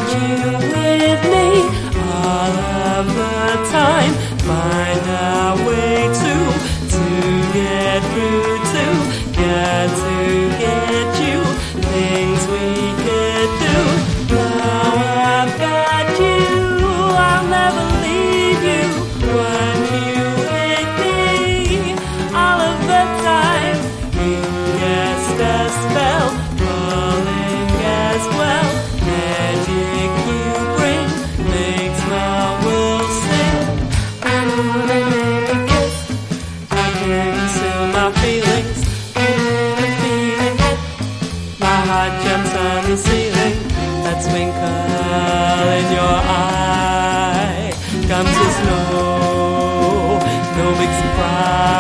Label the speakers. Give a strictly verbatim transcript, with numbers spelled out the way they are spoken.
Speaker 1: you with me all of the time. Find a way to, to get through, to get to get you. Things we could do. Now I've got you, I'll never leave you. When you with me all of the time. You cast a spell, falling as well. Magic you bring makes my world sing. I know they make a kiss, I can't conceal my feelings. The feeling hit, my heart jumps on the ceiling. That twinkle in your eye comes as no, no big surprise.